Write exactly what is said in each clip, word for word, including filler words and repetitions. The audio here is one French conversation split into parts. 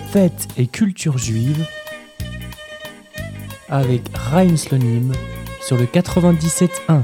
Fêtes et culture juive avec Chaim Slonim sur le quatre-vingt-dix-sept un.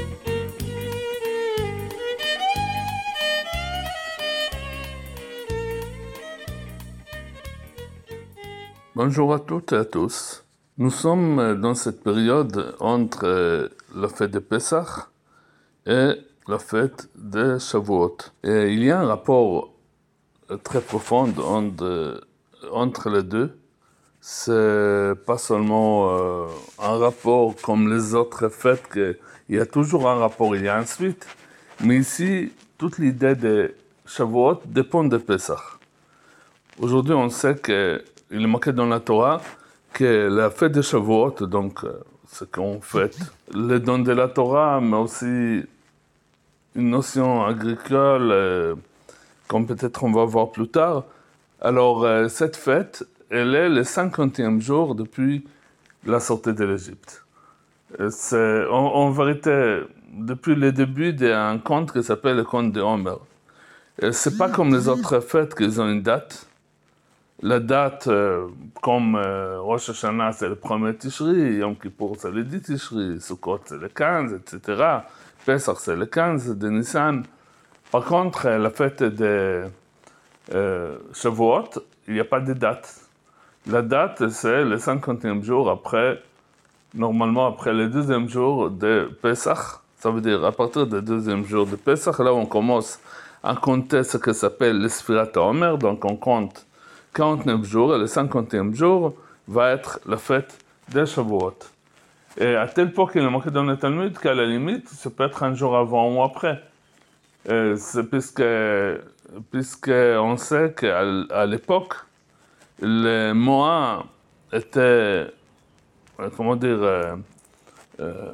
Bonjour à toutes et à tous. Nous sommes dans cette période entre la fête de Pessah et la fête de Shavuot. Et il y a un rapport très profond entre, entre les deux. C'est pas seulement euh, un rapport comme les autres fêtes, qu'il y a toujours un rapport, il y a une suite. Mais ici, toute l'idée de Shavuot dépend de Pessah. Aujourd'hui, on sait que il est marqué dans la Torah que la fête de Shavuot, donc ce qu'on fête, le don de la Torah, mais aussi une notion agricole, euh, comme peut-être on va voir plus tard. Alors, euh, cette fête, elle est le cinquantième jour depuis la sortie de l'Égypte. C'est en, en vérité depuis le début d'un conte qui s'appelle le conte de Homer. Et c'est pas comme les autres fêtes qu'ils ont une date. La date, euh, comme euh, Rosh Hashanah, c'est le premier Tishri, Yom Kippour, c'est le dix Tishri, Sukkot, c'est le quinze, et cetera. Pesach, c'est le quinze de Nissan. Par contre, la fête de euh, Shavuot, il n'y a pas de date. La date, c'est le cinquantième jour après, normalement après le deuxième jour de Pesach. Ça veut dire à partir du deuxième jour de Pesach, là on commence à compter ce que s'appelle le Sfirat HaOmer, donc on compte quarante-neuf jours, et le cinquantième jour va être la fête de Shavuot. Et à tel point qu'il est marqué dans le Talmud qu'à la limite, ça peut être un jour avant ou après. Et c'est puisque, puisque on sait qu'à à l'époque, les mois étaient, comment dire, euh, euh,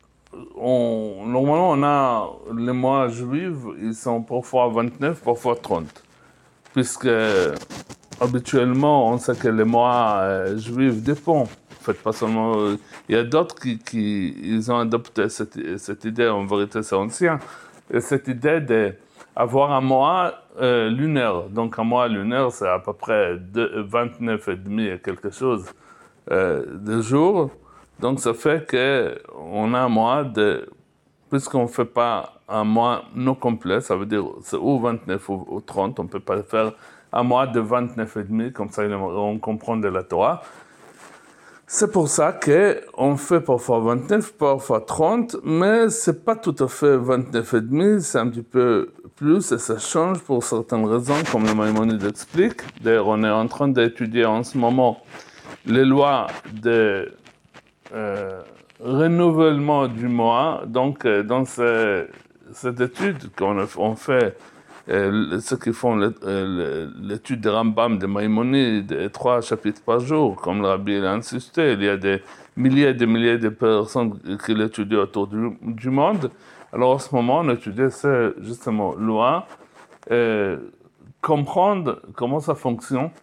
on, normalement on a les mois juifs, ils sont parfois vingt-neuf, parfois trente. Puisque habituellement, on sait que les mois euh, juifs dépendent. En fait, pas seulement. Euh, il y a d'autres qui, qui ils ont adopté cette, cette idée, en vérité, c'est ancien. Et cette idée d'avoir un mois euh, lunaire. Donc, un mois lunaire, c'est à peu près deux, vingt-neuf et demi et quelque chose euh, de jours. Donc, ça fait qu'on a un mois de. Puisqu'on ne fait pas un mois non complet, ça veut dire c'est ou vingt-neuf ou, ou trente, on ne peut pas faire un mois de vingt-neuf et demi, comme ça on comprend de la Torah. C'est pour ça qu'on fait parfois vingt-neuf, parfois trente, mais ce n'est pas tout à fait vingt-neuf et demi, c'est un petit peu plus et ça change pour certaines raisons, comme le Maïmonide explique. D'ailleurs, on est en train d'étudier en ce moment les lois de euh, renouvellement du mois. Donc, euh, dans ce, cette étude qu'on on fait, euh, ceux qui font le, euh, l'étude de Rambam, de Maïmonide, trois chapitres par jour, comme le Rabbi l'a insisté, il y a des milliers et des milliers de personnes qui l'étudient autour du, du monde. Alors, en ce moment, on étudie ces, justement, lois, euh, comprendre comment ça fonctionne.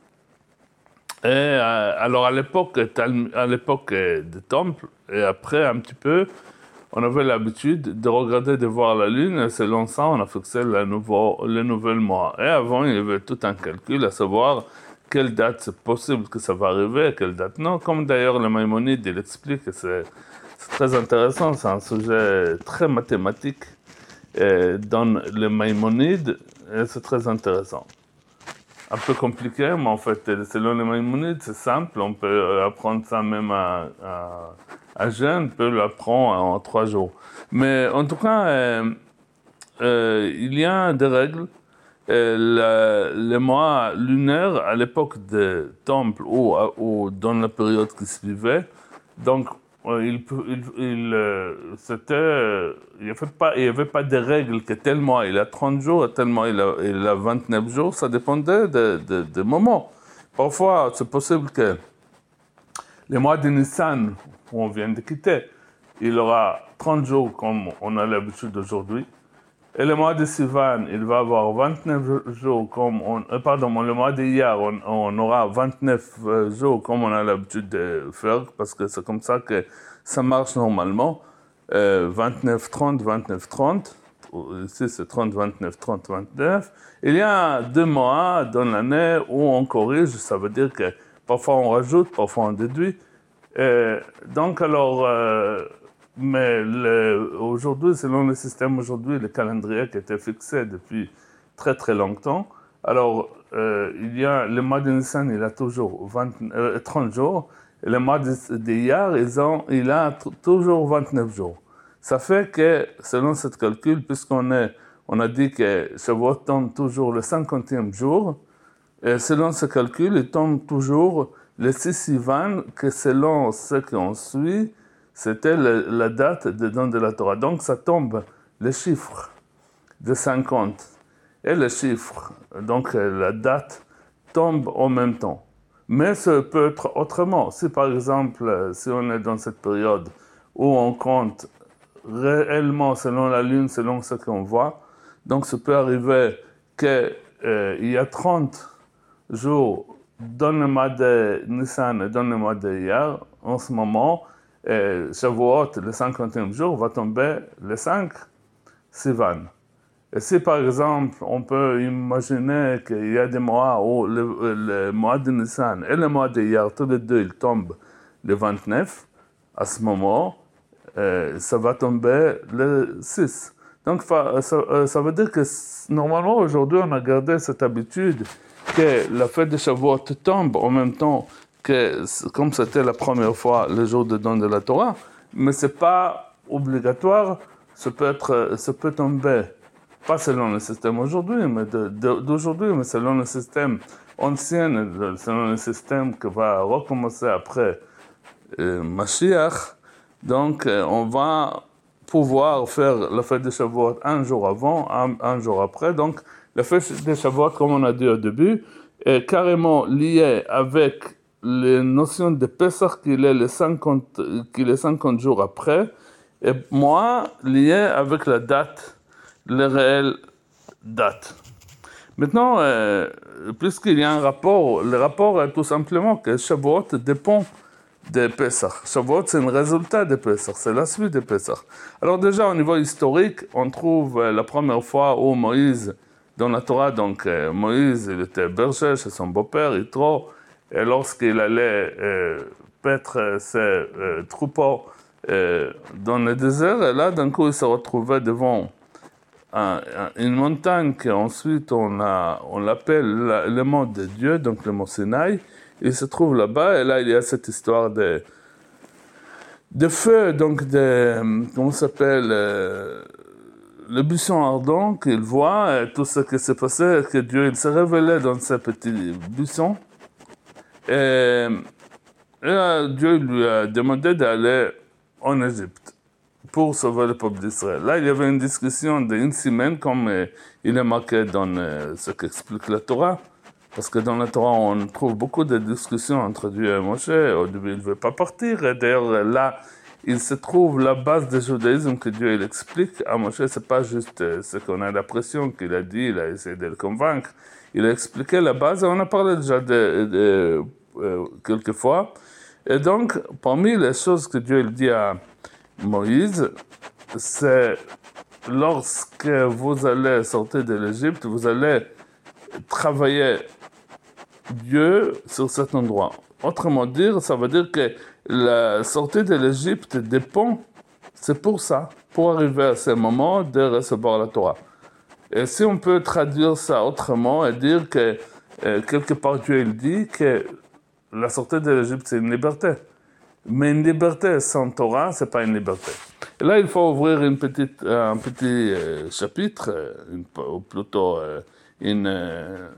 Et euh, alors à l'époque, à l'époque des temples, et après un petit peu, on avait l'habitude de regarder, de voir la lune, et selon ça, on a fixé le, nouveau, le nouvel mois. Et avant, il y avait tout un calcul, à savoir quelle date c'est possible que ça va arriver, et quelle date non. Comme d'ailleurs le Maïmonide, il explique que c'est, c'est très intéressant, c'est un sujet très mathématique et dans le Maïmonide, et c'est très intéressant. Un peu compliqué, mais en fait, selon les Maïmonides, c'est simple. On peut apprendre ça même à, à, à jeune, on peut l'apprendre en trois jours. Mais en tout cas, euh, euh, il y a des règles. Euh, le, le mois lunaire, à l'époque des temples ou, ou dans la période qui suivait, donc il, il, il, c'était, il n'y avait pas, il y avait pas de règles que tel mois il a trente jours et tel mois il a, il a vingt-neuf jours, ça dépendait de, de, de moments. Parfois, c'est possible que le mois de Nissan, où on vient de quitter, il aura trente jours comme on a l'habitude aujourd'hui. Et le mois de Sivan, il va avoir vingt-neuf jours comme on, euh, pardon, le mois d'hier, on, on aura vingt-neuf jours comme on a l'habitude de faire, parce que c'est comme ça que ça marche normalement. Euh, vingt-neuf trente, vingt-neuf trente, ici c'est trente, vingt-neuf, trente, vingt-neuf. Il y a deux mois dans l'année où on corrige, ça veut dire que parfois on rajoute, parfois on déduit. Et donc alors, euh, mais le, aujourd'hui, selon le système aujourd'hui, le calendrier qui a été fixé depuis très très longtemps, alors euh, il y a le mois de Nissan, il a toujours vingt, euh, trente jours, et le mois d'hier, ils ont, il a t- toujours vingt-neuf jours. Ça fait que, selon ce calcul, puisqu'on est, on a dit que Shavuot tombe toujours le cinquantième jour, et selon ce calcul, il tombe toujours le six Sivan, que selon ce qu'on suit, c'était le, la date de don de la Torah. Donc ça tombe le chiffre de cinquante et le chiffre, donc la date, tombe en même temps. Mais ça peut être autrement. Si par exemple, si on est dans cette période où on compte réellement selon la lune, selon ce qu'on voit, donc ça peut arriver qu'il euh, y a trente jours dans le mois de Nissan et dans le mois d'hier, en ce moment, et Shavuot, le cinquantième jour, va tomber le cinq Sivan. Et si par exemple, on peut imaginer qu'il y a des mois où le, le mois de Nissan et le mois d'hier, tous les deux, ils tombent le vingt-neuf, à ce moment, euh, ça va tomber le six. Donc ça, ça veut dire que normalement, aujourd'hui, on a gardé cette habitude que la fête de Shavuot tombe en même temps que, comme c'était la première fois, le jour de don de la Torah, mais c'est pas obligatoire, ça peut être, ça peut tomber, pas selon le système aujourd'hui, mais de, de, d'aujourd'hui, mais selon le système ancien, selon le système qui va recommencer après euh, Mashiach. Donc, euh, on va pouvoir faire la fête de Shavuot un jour avant, un, un jour après. Donc, la fête de Shavuot, comme on a dit au début, est carrément liée avec les notions de Pesach qu'il est les cinquante, qu'il est cinquante jours après, et moi, lié avec la date, la réelle date. Maintenant, euh, puisqu'il y a un rapport, le rapport est tout simplement que Shavuot dépend de Pesach. Shavuot, c'est un résultat de Pesach, c'est la suite de Pesach. Alors déjà, au niveau historique, on trouve la première fois où Moïse, dans la Torah, donc euh, Moïse, il était berger chez son beau-père, Yitro, et lorsqu'il allait euh, paître ses euh, troupeaux euh, dans le désert, et là, d'un coup, il se retrouvait devant un, un, une montagne qu'ensuite on, a, on l'appelle la, le mont de Dieu, donc le mont Sinaï. Il se trouve là-bas, et là, il y a cette histoire de, de feu, donc de, comment ça s'appelle, euh, le buisson ardent qu'il voit, et tout ce qui s'est passé, que Dieu, il s'est révélé dans ce petit buisson. Et, et là, Dieu lui a demandé d'aller en Égypte pour sauver le peuple d'Israël. Là, il y avait une discussion d'une semaine, comme euh, il est marqué dans euh, ce qu'explique la Torah. Parce que dans la Torah, on trouve beaucoup de discussions entre Dieu et Moshe. Au début, il ne veut pas partir. Et d'ailleurs, là, il se trouve la base du judaïsme que Dieu il explique à Moshe. Ce n'est pas juste ce qu'on a l'impression qu'il a dit, il a essayé de le convaincre. Il a expliqué la base, et on a parlé déjà de, de, de euh, quelques fois. Et donc, parmi les choses que Dieu il dit à Moïse, c'est lorsque vous allez sortir de l'Égypte, vous allez travailler Dieu sur cet endroit. Autrement dit, ça veut dire que la sortie de l'Égypte dépend, c'est pour ça, pour arriver à ce moment de recevoir la Torah. Et si on peut traduire ça autrement et dire que euh, quelque part Dieu il dit que la sortie de l'Égypte c'est une liberté. Mais une liberté sans Torah, c'est pas une liberté. Et là, il faut ouvrir une petite, un petit euh, chapitre, une, ou plutôt euh, une euh,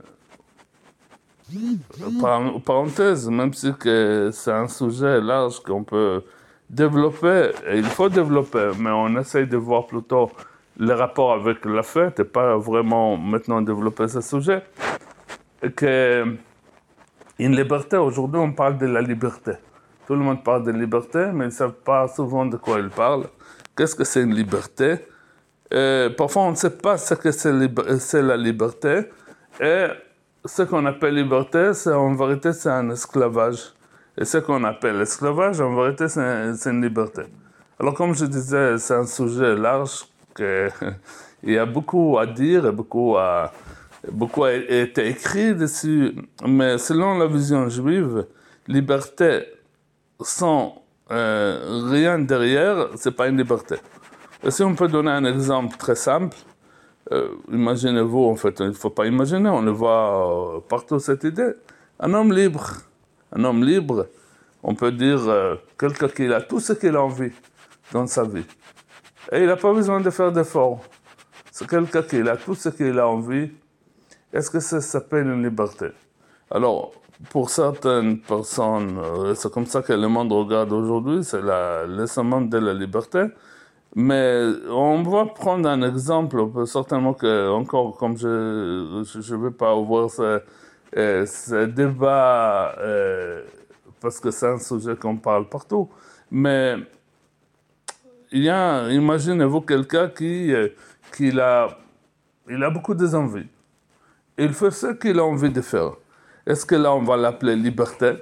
parenthèse, même si que c'est un sujet large qu'on peut développer, et il faut développer, mais on essaye de voir plutôt le rapport avec la fête et pas vraiment maintenant développer ce sujet. Et que une liberté, aujourd'hui on parle de la liberté. Tout le monde parle de liberté, mais ils ne savent pas souvent de quoi ils parlent. Qu'est-ce que c'est une liberté? Et parfois, on ne sait pas ce que c'est, liber- c'est la liberté. Et ce qu'on appelle liberté, c'est, en vérité, c'est un esclavage. Et ce qu'on appelle esclavage, en vérité, c'est, c'est une liberté. Alors, comme je disais, c'est un sujet large que il y a beaucoup à dire et beaucoup, à, beaucoup a été écrit dessus, mais selon la vision juive, liberté sans euh, rien derrière, c'est pas une liberté. Et si on peut donner un exemple très simple, euh, imaginez-vous, en fait, il ne faut pas imaginer, on le voit euh, partout cette idée, un homme libre, un homme libre, on peut dire euh, quelqu'un qui a tout ce qu'il a envie dans sa vie. Et il n'a pas besoin de faire d'efforts. C'est quelqu'un qui a tout ce qu'il a envie. Est-ce que ça s'appelle une liberté? Alors, pour certaines personnes, c'est comme ça que le monde regarde aujourd'hui, c'est la, le summum de la liberté. Mais on va prendre un exemple, certainement que, encore, comme je ne vais pas ouvrir ce, euh, ce débat, euh, parce que c'est un sujet qu'on parle partout, mais il y a, imaginez-vous quelqu'un qui, qui a, il a beaucoup d'envies. Il fait ce qu'il a envie de faire. Est-ce que là, on va l'appeler liberté?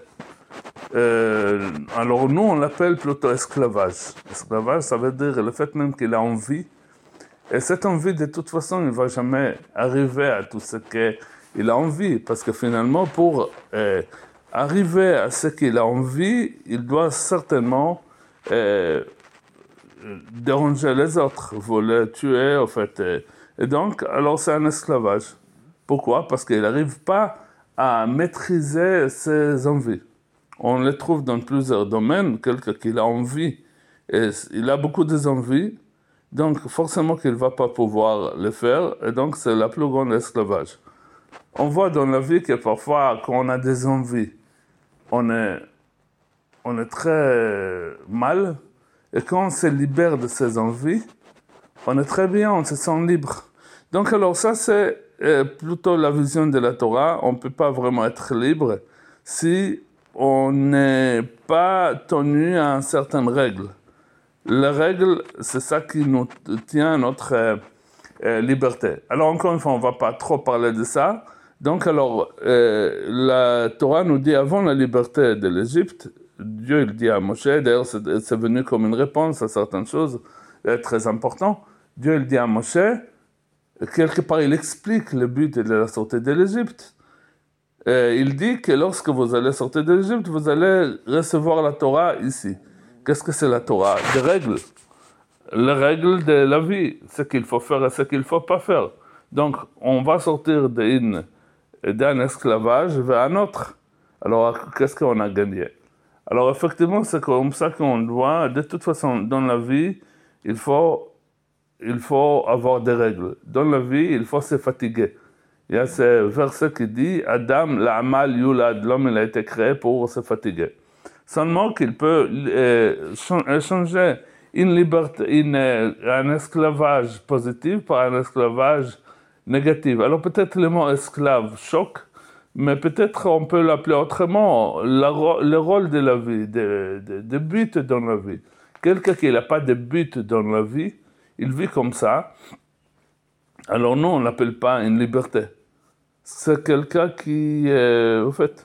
euh, Alors, nous, on l'appelle plutôt esclavage. Esclavage, ça veut dire le fait même qu'il a envie. Et cette envie, de toute façon, il ne va jamais arriver à tout ce qu'il a envie. Parce que finalement, pour euh, arriver à ce qu'il a envie, il doit certainement euh, déranger les autres, voler, tuer, en fait. Et donc, alors c'est un esclavage. Pourquoi? Parce qu'il n'arrive pas à maîtriser ses envies. On les trouve dans plusieurs domaines, quelqu'un qui a envie, et il a beaucoup d'envies, donc forcément qu'il ne va pas pouvoir le faire, et donc c'est la plus grande esclavage. On voit dans la vie que parfois, quand on a des envies, on est, on est très mal, et quand on se libère de ses envies, on est très bien, on se sent libre. Donc alors ça, c'est euh, plutôt la vision de la Torah. On ne peut pas vraiment être libre si on n'est pas tenu à une certaine règle. La règle, c'est ça qui nous tient à notre euh, euh, liberté. Alors encore une fois, on ne va pas trop parler de ça. Donc alors, euh, la Torah nous dit avant la liberté de l'Égypte, Dieu il dit à Moshe, d'ailleurs c'est, c'est venu comme une réponse à certaines choses euh, très importantes. Dieu il dit à Moshe, quelque part il explique le but de la sortie de l'Égypte. Euh, il dit que lorsque vous allez sortir de l'Égypte, vous allez recevoir la Torah ici. Qu'est-ce que c'est la Torah? Des règles. Les règles de la vie, ce qu'il faut faire et ce qu'il ne faut pas faire. Donc, on va sortir d'une, d'un esclavage vers un autre. Alors, qu'est-ce qu'on a gagné? Alors, effectivement, c'est comme ça qu'on doit, de toute façon, dans la vie, il faut, il faut avoir des règles. Dans la vie, il faut se fatiguer. Il y a ce verset qui dit « Adam, l'Amal Yulad », l'homme il a été créé pour se fatiguer. Seulement qu'il peut euh, changer une liberté, une, un esclavage positif par un esclavage négatif. Alors peut-être le mot esclave choque, mais peut-être on peut l'appeler autrement, la, le rôle de la vie, de, de, de but dans la vie. Quelqu'un qui n'a pas de but dans la vie, il vit comme ça. Alors nous, on ne l'appelle pas une liberté. C'est quelqu'un qui, euh, au fait,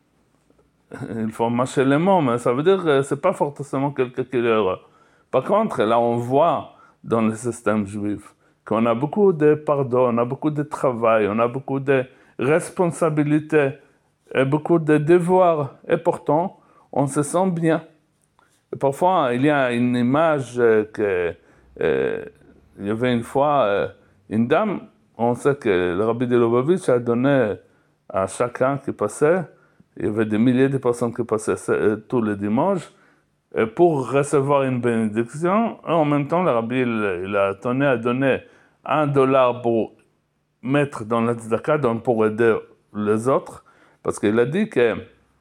il faut mâcher les mots, mais ça veut dire que ce n'est pas forcément quelqu'un qui est heureux. Par contre, là, on voit dans le système juif qu'on a beaucoup de pardon, on a beaucoup de travail, on a beaucoup de responsabilités, et beaucoup de devoirs, et pourtant, on se sent bien. Et parfois, il y a une image que, euh, il y avait une fois euh, une dame. On sait que le Rabbi de Lubavitch a donné à chacun qui passait, il y avait des milliers de personnes qui passaient tous les dimanches, pour recevoir une bénédiction. Et en même temps, le Rabbi il, il a tenu à donner un dollar pour mettre dans la tzedaka, donc pour aider les autres, parce qu'il a dit que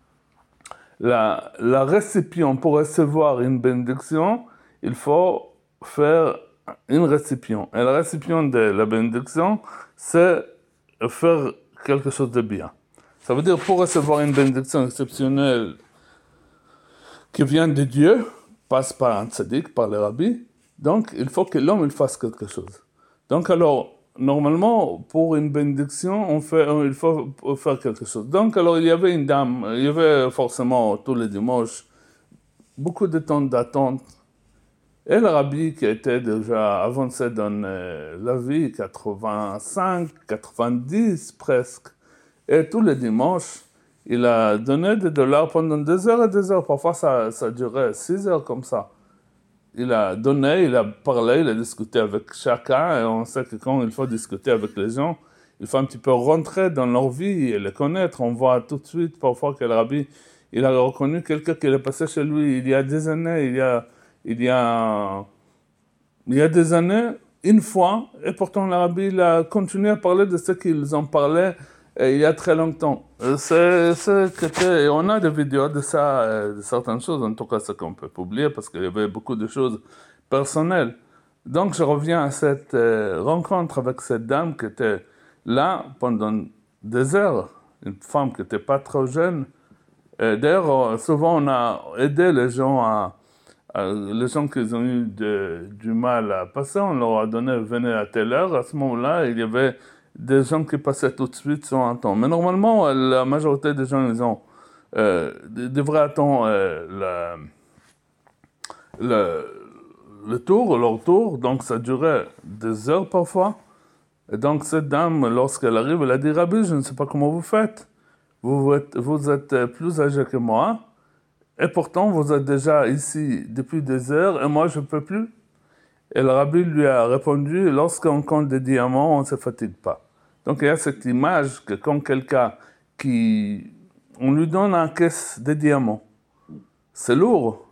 la, la récipient, pour recevoir une bénédiction, il faut faire une récipient. Et la récipient de la bénédiction, c'est faire quelque chose de bien. Ça veut dire, pour recevoir une bénédiction exceptionnelle qui vient de Dieu, passe par un tzaddik, par le rabbi, donc il faut que l'homme il fasse quelque chose. Donc alors, normalement, pour une bénédiction, on fait, il faut faire quelque chose. Donc alors, il y avait une dame, il y avait forcément tous les dimanches beaucoup de temps d'attente. Et le rabbi qui était déjà avancé dans euh, la vie, quatre-vingt-cinq, quatre-vingt-dix presque, et tous les dimanches, il a donné des dollars pendant des heures et des heures. Parfois, ça, ça durait six heures comme ça. Il a donné, il a parlé, il a discuté avec chacun, et on sait que quand il faut discuter avec les gens, il faut un petit peu rentrer dans leur vie et les connaître. On voit tout de suite parfois que le rabbi, il a reconnu quelqu'un qui est passé chez lui il y a des années, il y a, il y a, il y a des années, une fois, et pourtant le rabbi il a continué à parler de ce qu'ils ont parlé euh, il y a très longtemps. C'est, c'est que et on a des vidéos de ça, euh, de certaines choses, en tout cas ce qu'on peut publier, parce qu'il y avait beaucoup de choses personnelles. Donc je reviens à cette euh, rencontre avec cette dame qui était là pendant des heures, une femme qui n'était pas trop jeune. Et d'ailleurs, souvent on a aidé les gens à, à les gens qui ont eu de, du mal à passer, on leur a donné, venez à telle heure. À ce moment-là, il y avait des gens qui passaient tout de suite sans attendre. Mais normalement, la majorité des gens, ils ont euh, devraient attendre euh, la, le, le tour, leur tour, donc ça durait des heures parfois. Et donc cette dame, lorsqu'elle arrive, elle a dit « Rabbi, je ne sais pas comment vous faites. Vous êtes, vous êtes plus âgé que moi, et pourtant vous êtes déjà ici depuis des heures, et moi je ne peux plus. » Et le Rabbi lui a répondu « Lorsqu'on compte des diamants, on ne se fatigue pas. » Donc il y a cette image que quand quelqu'un qui... On lui donne un caisse de diamants. C'est lourd,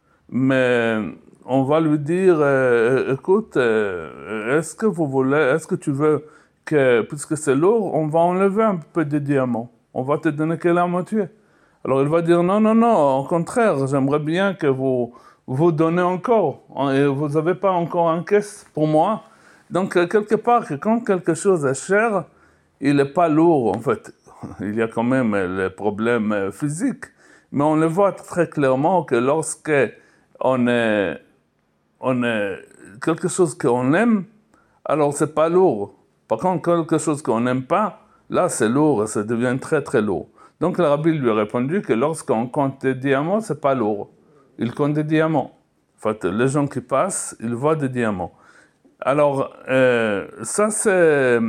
mais on va lui dire euh, « Écoute, euh, est-ce que vous voulez, est-ce que tu veux que, puisque c'est lourd, on va enlever un peu de diamants. On va te donner que la moitié. » Alors il va dire « Non, non, non, au contraire, j'aimerais bien que vous vous donnez encore. Et vous n'avez pas encore un caisse pour moi. » Donc quelque part, quand quelque chose est cher, il n'est pas lourd en fait. Il y a quand même les problèmes physiques, mais on le voit très clairement que lorsque on est, on est quelque chose qu'on aime, alors c'est pas lourd. Par contre, quelque chose qu'on n'aime pas, là c'est lourd et ça devient très très lourd. Donc le rabbi lui a répondu que lorsqu'on compte des diamants, c'est pas lourd. Il compte des diamants. En fait, les gens qui passent, ils voient des diamants. Alors, euh, ça c'est...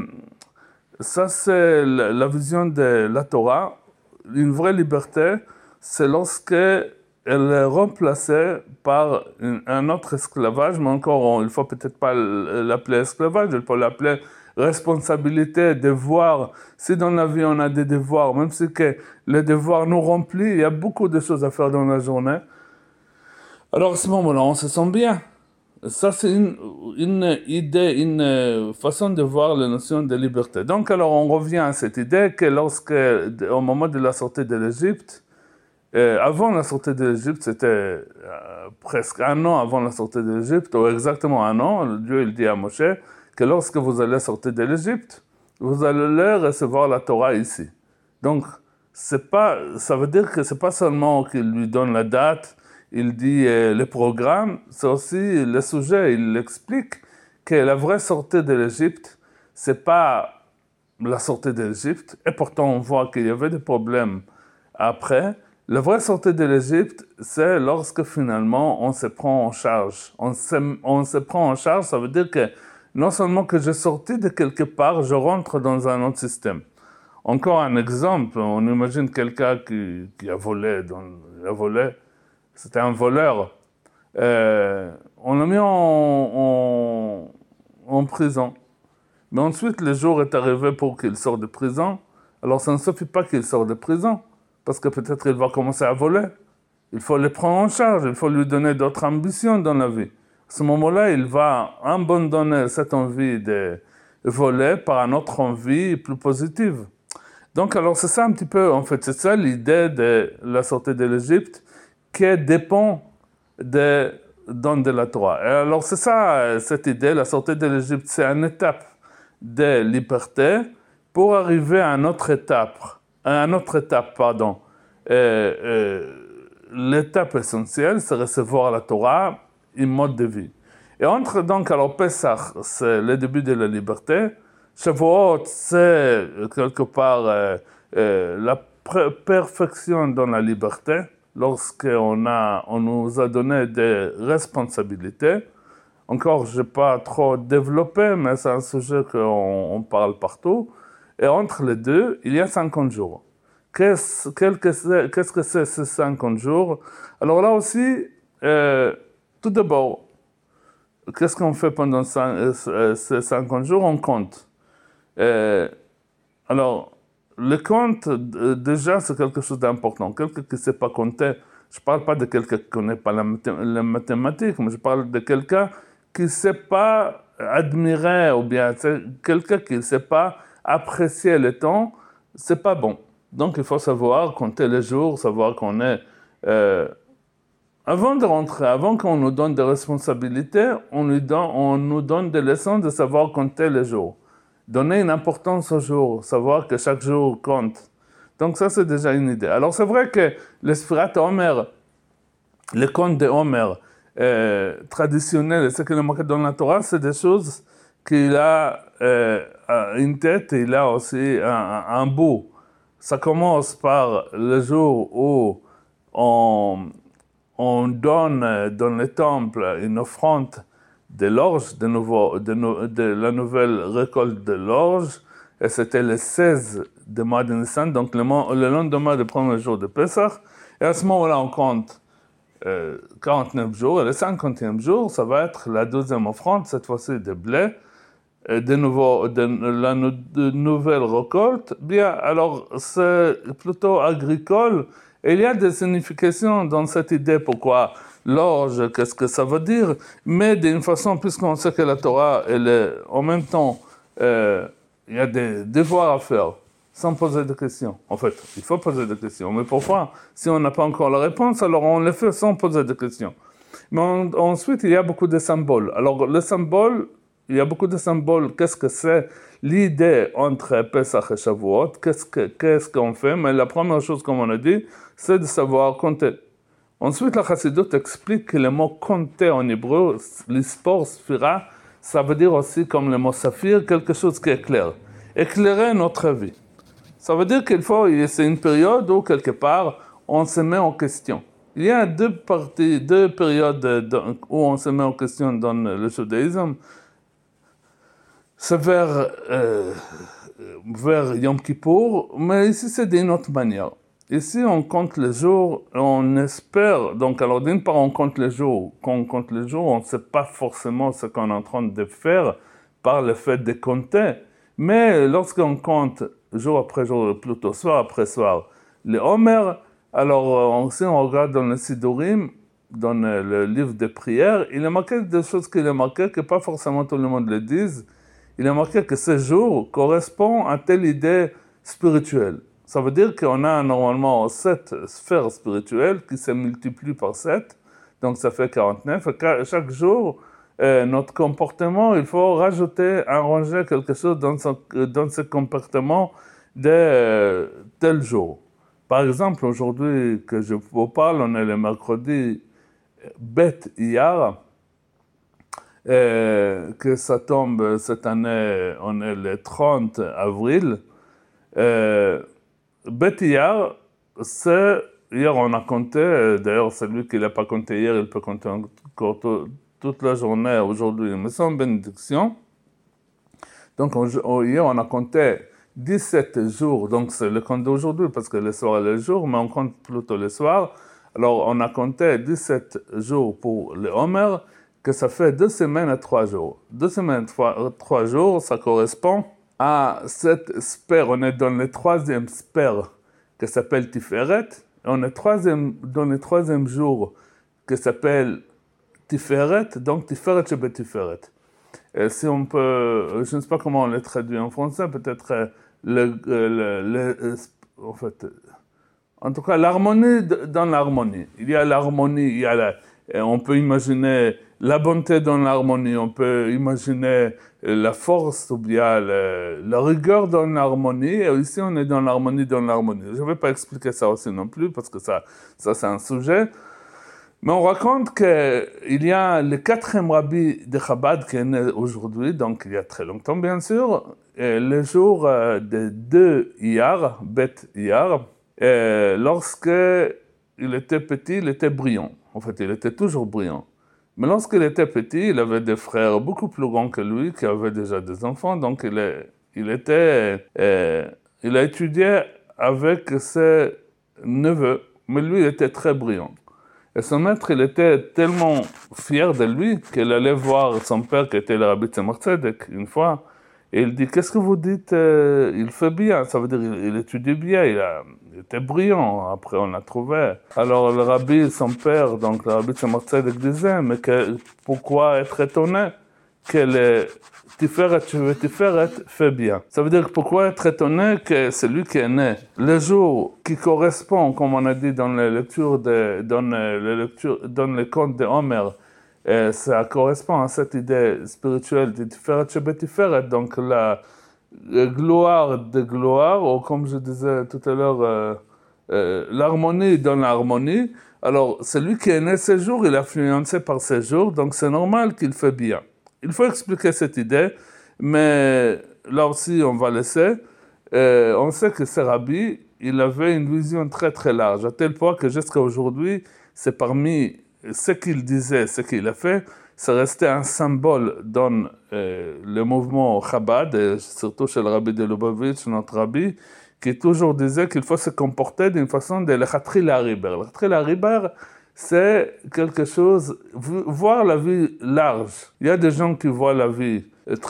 Ça, c'est la vision de la Torah. Une vraie liberté, c'est lorsque elle est remplacée par un autre esclavage, mais encore, il ne faut peut-être pas l'appeler esclavage, il faut l'appeler responsabilité, devoir. Si dans la vie on a des devoirs, même si que les devoirs nous remplissent, il y a beaucoup de choses à faire dans la journée. Alors à ce moment-là, on se sent bien. Ça, c'est une, une idée, une façon de voir la notion de liberté. Donc, alors, on revient à cette idée que lorsque, au moment de la sortie de l'Égypte, euh, avant la sortie de l'Égypte, c'était euh, presque un an avant la sortie de l'Égypte, ou exactement un an, Dieu il dit à Moshe que lorsque vous allez sortir de l'Égypte, vous allez recevoir la Torah ici. Donc, c'est pas, ça veut dire que c'est pas seulement qu'il lui donne la date, il dit euh, le programme, c'est aussi le sujet. Il explique que la vraie sortie de l'Égypte, c'est pas la sortie de l'Égypte, et pourtant on voit qu'il y avait des problèmes après. La vraie sortie de l'Égypte, c'est lorsque finalement on se prend en charge. On se, on se prend en charge, ça veut dire que non seulement que je sortis de quelque part, je rentre dans un autre système. Encore un exemple, on imagine quelqu'un qui, qui a volé, dans, il a volé. C'était un voleur. Euh, on l'a mis en, en, en prison. Mais ensuite, le jour est arrivé pour qu'il sorte de prison. Alors, ça ne suffit pas qu'il sorte de prison, parce que peut-être il va commencer à voler. Il faut le prendre en charge, il faut lui donner d'autres ambitions dans la vie. À ce moment-là, il va abandonner cette envie de voler par une autre envie plus positive. Donc, alors, c'est ça un petit peu, en fait, c'est ça l'idée de la sortie de l'Égypte, qui dépend des dons de la Torah. Et alors c'est ça, cette idée, la sortie de l'Égypte, c'est une étape de liberté pour arriver à une autre étape, à une autre étape, pardon. Et, et, l'étape essentielle, c'est recevoir la Torah, un mode de vie. Et entre donc, alors Pesach, c'est le début de la liberté. Shavuot, c'est quelque part euh, euh, la perfection dans la liberté. lorsqu'on a, on nous a donné des responsabilités. Encore, je n'ai pas trop développé, mais c'est un sujet qu'on on parle partout. Et entre les deux, il y a cinquante jours. Qu'est-ce, qu'est-ce que c'est ces cinquante jours? Alors là aussi, euh, tout d'abord, qu'est-ce qu'on fait pendant ces cinquante jours? On compte. Euh, alors, le compte, déjà, c'est quelque chose d'important. Quelqu'un qui ne sait pas compter, je ne parle pas de quelqu'un qui ne connaît pas la, la mathématique, mais je parle de quelqu'un qui ne sait pas admirer, ou bien quelqu'un qui ne sait pas apprécier le temps, ce n'est pas bon. Donc, il faut savoir compter les jours, savoir qu'on est... Euh, avant de rentrer, avant qu'on nous donne des responsabilités, on, lui donne, on nous donne des leçons de savoir compter les jours. Donner une importance aux jours, savoir que chaque jour compte. Donc ça, c'est déjà une idée. Alors, c'est vrai que le Sfirat Omer, le compte de Omer, euh, traditionnel, ce qu'il est marqué dans la Torah, c'est des choses qu'il a euh, une tête et il a aussi un, un bout. Ça commence par le jour où on, on donne dans le temple une offrande de l'orge, de, nouveau, de, no, de la nouvelle récolte de l'orge, et c'était le seize de mois de Nissan, donc le, le lendemain du premier jour de Pessah, et à ce moment-là, on compte euh, quarante-neuf jours, et le cinquantième jour, ça va être la deuxième offrande, cette fois-ci de blé, de, nouveau, de la de nouvelle récolte. Bien, alors c'est plutôt agricole, et il y a des significations dans cette idée, pourquoi l'orge, qu'est-ce que ça veut dire, mais d'une façon, puisqu'on sait que la Torah, elle est, en même temps, euh, il y a des devoirs à faire, sans poser de questions. En fait, il faut poser des questions, mais parfois, si on n'a pas encore la réponse, alors on le fait sans poser de questions. Mais on, ensuite, il y a beaucoup de symboles. Alors, le symbole, il y a beaucoup de symboles. Qu'est-ce que c'est l'idée entre Pesach et Shavuot? Qu'est-ce, que, qu'est-ce qu'on fait? Mais la première chose, comme on a dit, c'est de savoir compter. Ensuite, la Chassidut explique que le mot compter en hébreu, l'ispor, sphira, ça veut dire aussi, comme le mot saphir, quelque chose qui éclaire. Éclairer notre vie. Ça veut dire qu'il faut, c'est une période où, quelque part, on se met en question. Il y a deux parties, deux périodes où on se met en question dans le judaïsme. C'est vers, euh, vers Yom Kippour, mais ici c'est d'une autre manière. Ici on compte les jours, on espère, donc alors d'une part on compte les jours, quand on compte les jours, on ne sait pas forcément ce qu'on est en train de faire par le fait de compter, mais lorsqu'on compte jour après jour, plutôt soir après soir, les Omer, alors aussi on regarde dans le Sidurim, dans le livre de prières, il est marqué des choses qu'il est marqué, que pas forcément tout le monde le dise. Il est marqué que ce jour correspond à telle idée spirituelle. Ça veut dire qu'on a normalement sept sphères spirituelles qui se multiplient par sept, donc ça fait quarante-neuf. Et chaque jour, euh, notre comportement, il faut rajouter, arranger quelque chose dans, son, dans ce comportement de euh, tel jour. Par exemple, aujourd'hui que je vous parle, on est le mercredi Bet Iyar, Euh, que ça tombe cette année, on est le trente avril. Euh, Bet Iyar, c'est, hier on a compté, d'ailleurs celui qui n'a pas compté hier, il peut compter encore tout, toute la journée aujourd'hui, mais c'est une bénédiction. Donc on, hier on a compté dix-sept jours, donc c'est le compte d'aujourd'hui parce que le soir est le jour, mais on compte plutôt le soir. Alors on a compté dix-sept jours pour le Homer, que ça fait deux semaines et trois jours. Deux semaines et trois, trois jours, ça correspond à cette sphère. On est dans le troisième sphère qui s'appelle Tiferet. Et on est troisième, dans le troisième jour qui s'appelle Tiferet. Donc Tiferet chez Tiferet. Et si on peut, je ne sais pas comment on le traduit en français, peut-être le, le, le, en fait, en tout cas l'harmonie dans l'harmonie. Il y a l'harmonie, il y a la, on peut imaginer la bonté dans l'harmonie, on peut imaginer la force ou bien la, la rigueur dans l'harmonie, et ici on est dans l'harmonie dans l'harmonie. Je ne vais pas expliquer ça aussi non plus, parce que ça, ça c'est un sujet. Mais on raconte qu'il y a le quatrième rabbi de Chabad qui est né aujourd'hui, donc il y a très longtemps bien sûr, et le jour de deux Iyar, Bet Iyar, lorsque il était petit, il était brillant. En fait, il était toujours brillant. Mais lorsqu'il était petit, il avait des frères beaucoup plus grands que lui, qui avaient déjà des enfants. Donc, il, est, il était, euh, il a étudié avec ses neveux. Mais lui, il était très brillant. Et son maître, il était tellement fier de lui qu'il allait voir son père, qui était le Rabbi Tzemach Tzedek, une fois. Et il dit, qu'est-ce que vous dites, euh, il fait bien, ça veut dire il, il étudie bien, il, a, il était brillant, après on l'a trouvé. Alors le Rabbi, son père, donc le Rabbi Tzemach Tzedek disait, mais que, pourquoi être étonné que le Tiferet Sheve Tiferet fait bien. Ça veut dire pourquoi être étonné que celui qui est né le jour qui correspond, comme on a dit dans les lectures de, dans les lectures, dans les contes de Homer, et ça correspond à cette idée spirituelle de Tiferet Shebe Tiferet, donc la, la gloire de gloire, ou comme je disais tout à l'heure, euh, euh, l'harmonie dans l'harmonie. Alors, celui qui est né ce jour, il est influencé par ce jour, donc c'est normal qu'il fait bien. Il faut expliquer cette idée, mais là aussi, on va laisser. Euh, on sait que ce rabbi, il avait une vision très très large, à tel point que jusqu'à aujourd'hui, c'est parmi ce qu'il disait, ce qu'il a fait, c'est resté un symbole dans euh, le mouvement Chabad, et surtout chez le rabbi de Lubavitch, notre rabbi, qui toujours disait qu'il faut se comporter d'une façon de l'Chatri l'Ariber. L'Chatri l'Ariber, c'est quelque chose, voir la vie large. Il y a des gens qui voient la vie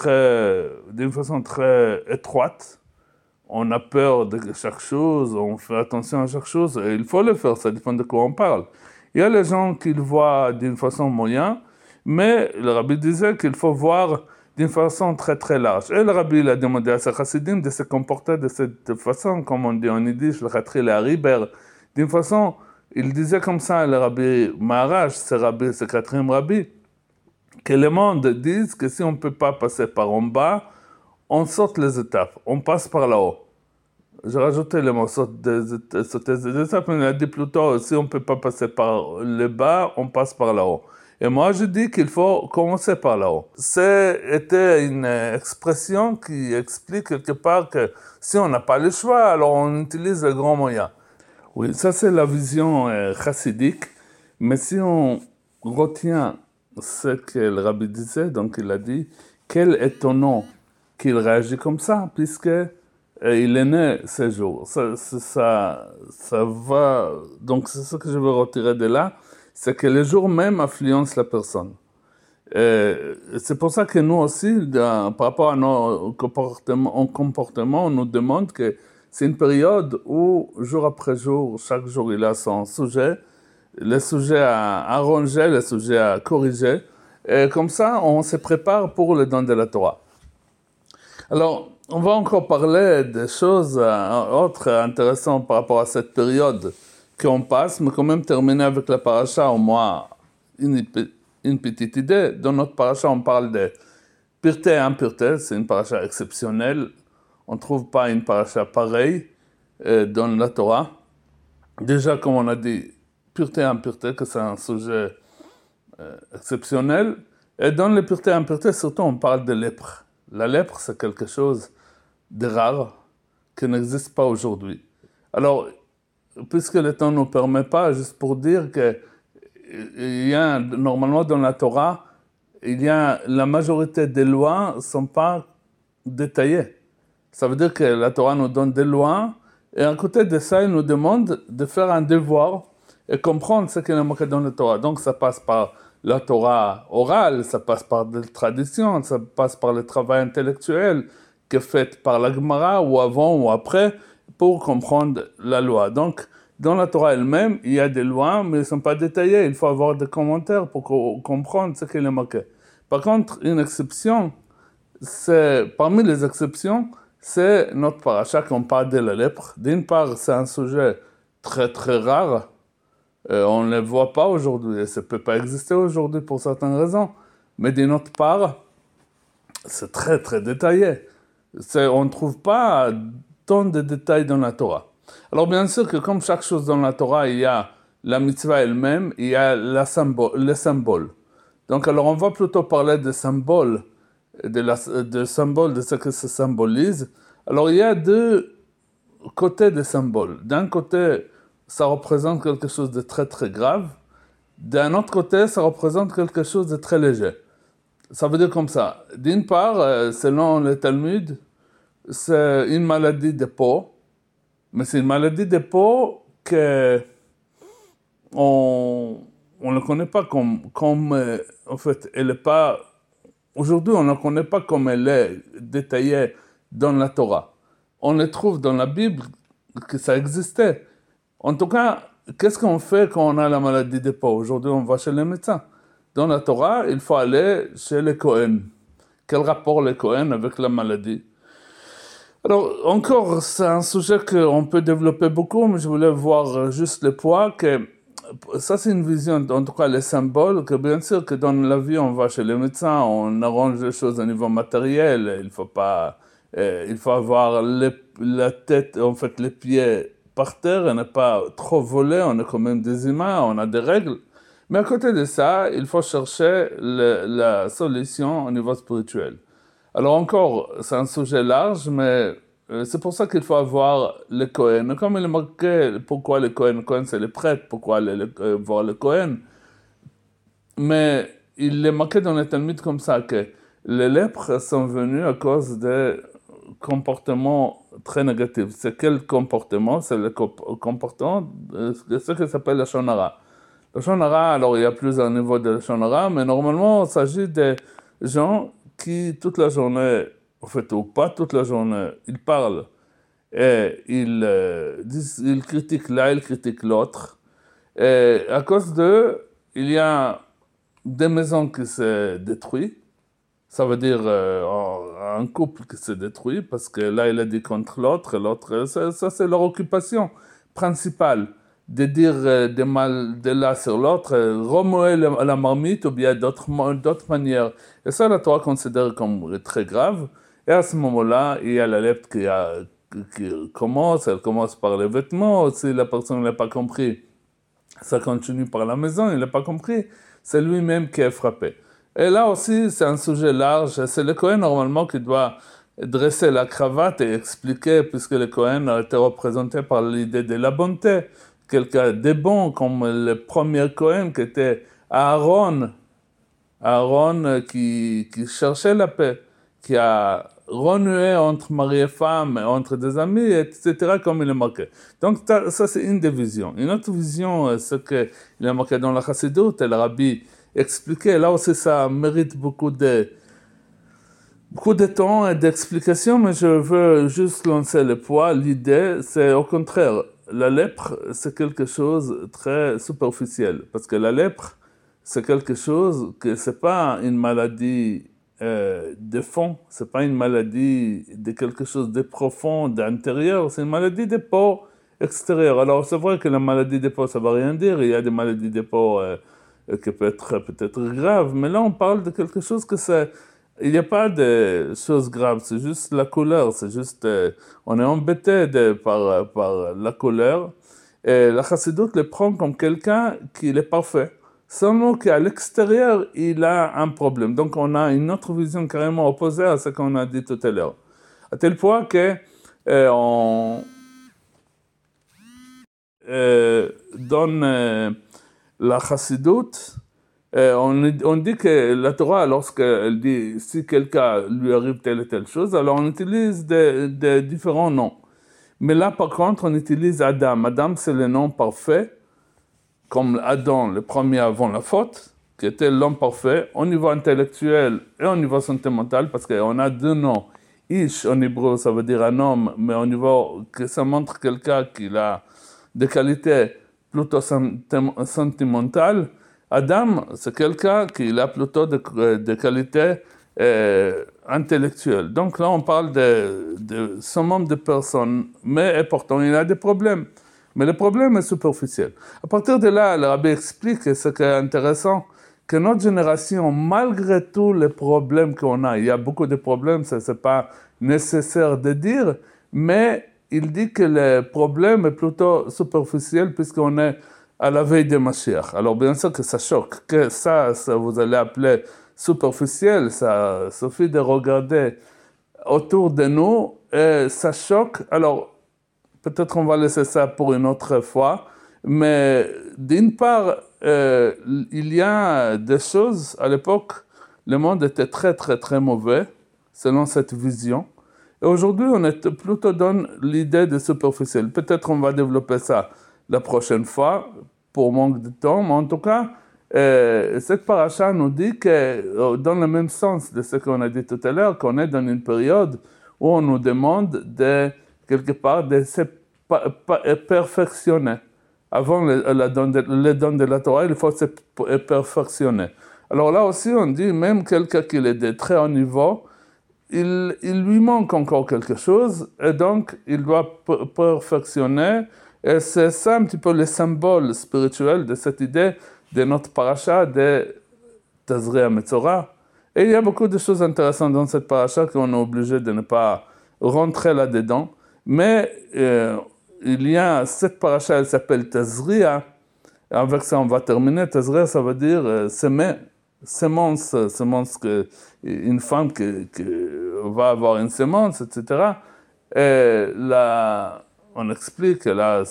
très, d'une façon très étroite. On a peur de chaque chose, on fait attention à chaque chose, et il faut le faire, ça dépend de quoi on parle. Il y a les gens qui le voient d'une façon moyenne, mais le rabbi disait qu'il faut voir d'une façon très très large. Et le rabbi il a demandé à ses chassidim de se comporter de cette façon, comme on dit en yiddish, le chatri l'ariber, d'une façon, il disait comme ça, le rabbi Maharaj, ce rabbi, ce quatrième rabbi, que le monde dise que si on ne peut pas passer par en bas, on saute les étapes, on passe par là-haut. J'ai rajouté le mot sauter des étapes, mais il a dit plutôt, si on ne peut pas passer par le bas, on passe par là-haut. Et moi, je dis qu'il faut commencer par là-haut. C'était une expression qui explique quelque part que si on n'a pas le choix, alors on utilise le grand moyen. Oui, ça c'est la vision euh, chassidique, mais si on retient ce que le rabbi disait, donc il a dit, quel étonnant qu'il réagit comme ça, puisque euh, il est né ce jour. Ça, ça, ça va, donc c'est ce que je veux retirer de là, c'est que le jour même influence la personne. Et c'est pour ça que nous aussi, dans, par rapport à nos comportements, comportement, on nous demande que c'est une période où, jour après jour, chaque jour, il a son sujet, le sujet à arranger, le sujet à corriger. Et comme ça, on se prépare pour le don de la Torah. Alors, on va encore parler des choses autres intéressantes par rapport à cette période qu'on passe, mais quand même terminer avec la paracha, au moins une, une petite idée. Dans notre paracha, on parle de pureté et impureté, c'est une paracha exceptionnelle. On ne trouve pas une paracha pareille euh, dans la Torah. Déjà, comme on a dit, pureté et impureté, que c'est un sujet euh, exceptionnel. Et dans les puretés et impuretés, surtout, on parle de lèpre. La lèpre, c'est quelque chose de rare qui n'existe pas aujourd'hui. Alors, puisque le temps ne nous permet pas, juste pour dire que il y a, normalement dans la Torah, il y a, la majorité des lois ne sont pas détaillées. Ça veut dire que la Torah nous donne des lois, et à côté de ça, il nous demande de faire un devoir et comprendre ce qu'il y a marqué dans la Torah. Donc ça passe par la Torah orale, ça passe par des traditions, ça passe par le travail intellectuel qui est fait par la Gemara, ou avant ou après, pour comprendre la loi. Donc, dans la Torah elle-même, il y a des lois, mais elles ne sont pas détaillées. Il faut avoir des commentaires pour co- comprendre ce qu'il est marqué. Par contre, une exception, c'est, parmi les exceptions, c'est notre paracha qu'on parle de la lèpre. D'une part, c'est un sujet très très rare. Euh, on ne le voit pas aujourd'hui, et ça ne peut pas exister aujourd'hui pour certaines raisons. Mais d'une autre part, c'est très très détaillé. C'est, on ne trouve pas tant de détails dans la Torah. Alors bien sûr que comme chaque chose dans la Torah, il y a la mitzvah elle-même, il y a la symbole, les symboles. Donc alors on va plutôt parler des symboles, de, la, de symboles, de ce que ça symbolise. Alors il y a deux côtés des symboles. D'un côté, ça représente quelque chose de très très grave. D'un autre côté, ça représente quelque chose de très léger. Ça veut dire comme ça. D'une part, selon le Talmud, c'est une maladie de peau, mais c'est une maladie de peau que on on ne connaît pas comme comme en fait, elle est pas aujourd'hui, on ne connaît pas comme elle est détaillée dans la Torah. On le trouve dans la Bible que ça existait. En tout cas, qu'est-ce qu'on fait quand on a la maladie de peau? Aujourd'hui, on va chez les médecins. Dans la Torah, il faut aller chez les Kohen. Quel rapport les Kohen avec la maladie? Alors, encore, c'est un sujet qu'on peut développer beaucoup, mais je voulais voir juste le poids. Que ça, c'est une vision, en tout cas, les symboles, que bien sûr que dans la vie, on va chez les médecins, on arrange les choses au niveau matériel. Il faut pas, euh, il faut avoir les, la tête, en fait, les pieds par terre et ne pas trop voler. On est quand même des humains, on a des règles. Mais à côté de ça, il faut chercher le, la solution au niveau spirituel. Alors encore, c'est un sujet large, mais euh, c'est pour ça qu'il faut avoir le Kohen. Comme il est marqué, pourquoi le Kohen? Le Kohen, c'est les prêtres, pourquoi aller le, euh, voir le Kohen? Mais il est marqué dans le Talmud comme ça, que les lèpres sont venus à cause de comportements très négatifs. C'est quel comportement? C'est le comportement de ce qui s'appelle la shonara. Le shonara, alors il y a plusieurs niveaux de la shonara, mais normalement, il s'agit de gens qui, toute la journée, en fait, ou pas toute la journée, ils parlent et ils, euh, disent, ils critiquent l'un, ils critiquent l'autre. Et à cause d'eux, il y a des maisons qui se détruisent. Ça veut dire euh, un couple qui se détruit parce que là, il a dit contre l'autre, et l'autre, ça, ça c'est leur occupation principale, de dire euh, des mal de l'un sur l'autre, euh, remuer la, la marmite ou bien d'autres, d'autres manières. Et ça, la Torah considère comme très grave. Et à ce moment-là, il y a la lèpre qui, a, qui commence, elle commence par les vêtements. Si la personne n'a pas compris, ça continue par la maison, il n'a pas compris, c'est lui-même qui est frappé. Et là aussi, c'est un sujet large. C'est le Kohen, normalement, qui doit dresser la cravate et expliquer, puisque le Kohen a été représenté par l'idée de la bonté. Quelqu'un de bon, comme le premier Kohen, qui était Aaron. Aaron qui, qui cherchait la paix, qui a renoué entre mari et femme, entre des amis, et cetera, comme il est marqué. Donc, ça, c'est une des visions. Une autre vision, c'est qu'il est marqué dans la Chassidoute, et le Rabbi expliquer. Là aussi, ça mérite beaucoup de, beaucoup de temps et d'explications, mais je veux juste lancer le poids. L'idée, c'est au contraire, la lèpre, c'est quelque chose de très superficiel. Parce que la lèpre, c'est quelque chose que c'est pas une maladie euh, de fond, c'est pas une maladie de quelque chose de profond, d'intérieur, c'est une maladie de peau extérieure. Alors, c'est vrai que la maladie de peau, ça veut rien dire. Il y a des maladies de peau euh, qui peut être peut-être grave, mais là on parle de quelque chose que c'est, il n'y a pas de choses graves, c'est juste la couleur, c'est juste, euh, on est embêté de, par, par la couleur, et la Chassidoute le prend comme quelqu'un qui est parfait, seulement qu'à l'extérieur il a un problème, donc on a une autre vision carrément opposée à ce qu'on a dit tout à l'heure, à tel point que euh, on euh, donne euh, la Chassidoute, euh, on, on dit que la Torah, lorsqu'elle dit si quelqu'un lui arrive telle et telle chose, alors on utilise des, des différents noms. Mais là, par contre, on utilise Adam. Adam, c'est le nom parfait, comme Adam, le premier avant la faute, qui était l'homme parfait, au niveau intellectuel et au niveau sentimental, parce qu'on a deux noms. Ish, en hébreu, ça veut dire un homme, mais au niveau que ça montre quelqu'un qui a des qualités plutôt sentimentales. Adam, c'est quelqu'un qui a plutôt des de qualités euh, intellectuelles. Donc là, on parle de, de ce nombre de personnes, mais pourtant, il a des problèmes. Mais le problème est superficiel. À partir de là, le Rabbi explique, et ce qui est intéressant, que notre génération, malgré tous les problèmes qu'on a, il y a beaucoup de problèmes, ça c'est pas nécessaire de dire, mais il dit que le problème est plutôt superficiel puisqu'on est à la veille de Mashiach. Alors bien sûr que ça choque, que ça, ça vous allez appeler superficiel, ça suffit de regarder autour de nous et ça choque. Alors peut-être on va laisser ça pour une autre fois, Mais d'une part, euh, il y a des choses, à l'époque, le monde était très très très mauvais, selon cette vision. Et aujourd'hui, on est plutôt dans l'idée de superficiel. Peut-être on va développer ça la prochaine fois, pour manque de temps, mais en tout cas, euh, cette paracha nous dit que, dans le même sens de ce qu'on a dit tout à l'heure, qu'on est dans une période où on nous demande de, quelque part, de se pa- pa- perfectionner. Avant le, le, don de, le don de la Torah, il faut se perfectionner. Alors là aussi, on dit, même quelqu'un qui est de très haut niveau, il, il lui manque encore quelque chose, et donc il doit perfectionner. Et c'est ça un petit peu le symbole spirituel de cette idée de notre paracha de Tazria Metzora. Et il y a beaucoup de choses intéressantes dans cette paracha qu'on est obligé de ne pas rentrer là-dedans. Mais euh, il y a cette paracha, elle s'appelle Tazria. Avec ça, on va terminer. Tazria, ça veut dire euh, semer, semence, semence que une femme qui, qui va avoir une semence, et cetera. Et là, on explique là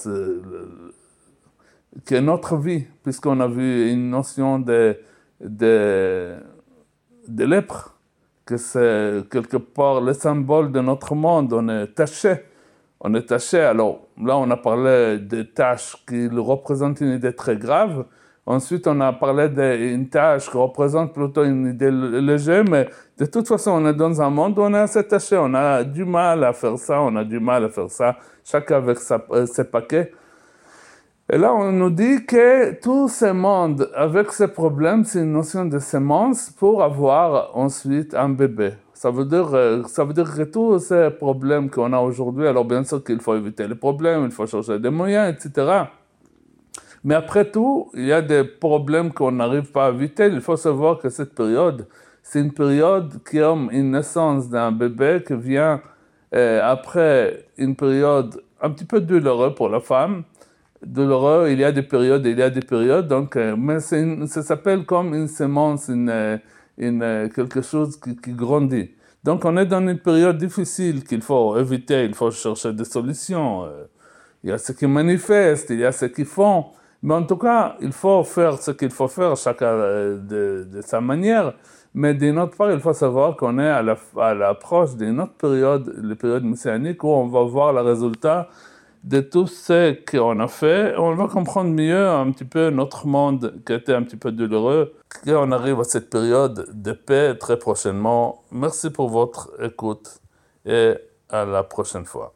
que notre vie, puisqu'on a vu une notion de, de, de lèpre, que c'est quelque part le symbole de notre monde, on est taché. On est taché. Alors là, on a parlé de tâches qui représentent une idée très grave. Ensuite, on a parlé d'une tâche qui représente plutôt une idée légère, mais de toute façon, on est dans un monde où on est assez taché. On a du mal à faire ça, on a du mal à faire ça, chacun avec sa, ses paquets. Et là, on nous dit que tout ce monde, avec ces problèmes, c'est une notion de semence pour avoir ensuite un bébé. Ça veut dire, ça veut dire que tous ces problèmes qu'on a aujourd'hui, alors bien sûr qu'il faut éviter les problèmes, il faut chercher des moyens, et cetera. Mais après tout, il y a des problèmes qu'on n'arrive pas à éviter. Il faut savoir que cette période, c'est une période qui a une naissance d'un bébé qui vient euh, après une période un petit peu douloureuse pour la femme. Douloureux, il y a des périodes, il y a des périodes, donc, euh, mais c'est une, ça s'appelle comme une semence, une, une, quelque chose qui, qui grandit. Donc on est dans une période difficile qu'il faut éviter, il faut chercher des solutions. Euh, il y a ceux qui manifestent, il y a ceux qui font, mais en tout cas, il faut faire ce qu'il faut faire, chacun de, de sa manière. Mais d'une autre part, il faut savoir qu'on est à, la, à l'approche d'une autre période, la période messianique, où on va voir le résultat de tout ce qu'on a fait. On va comprendre mieux un petit peu notre monde qui était un petit peu douloureux. Et on arrive à cette période de paix très prochainement. Merci pour votre écoute et à la prochaine fois.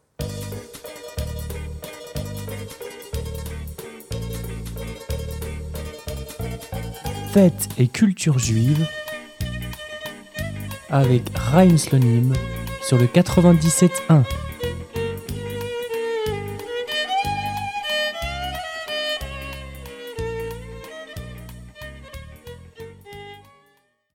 Fête et culture juive avec Chaim Slonim sur le quatre-vingt-dix-sept un.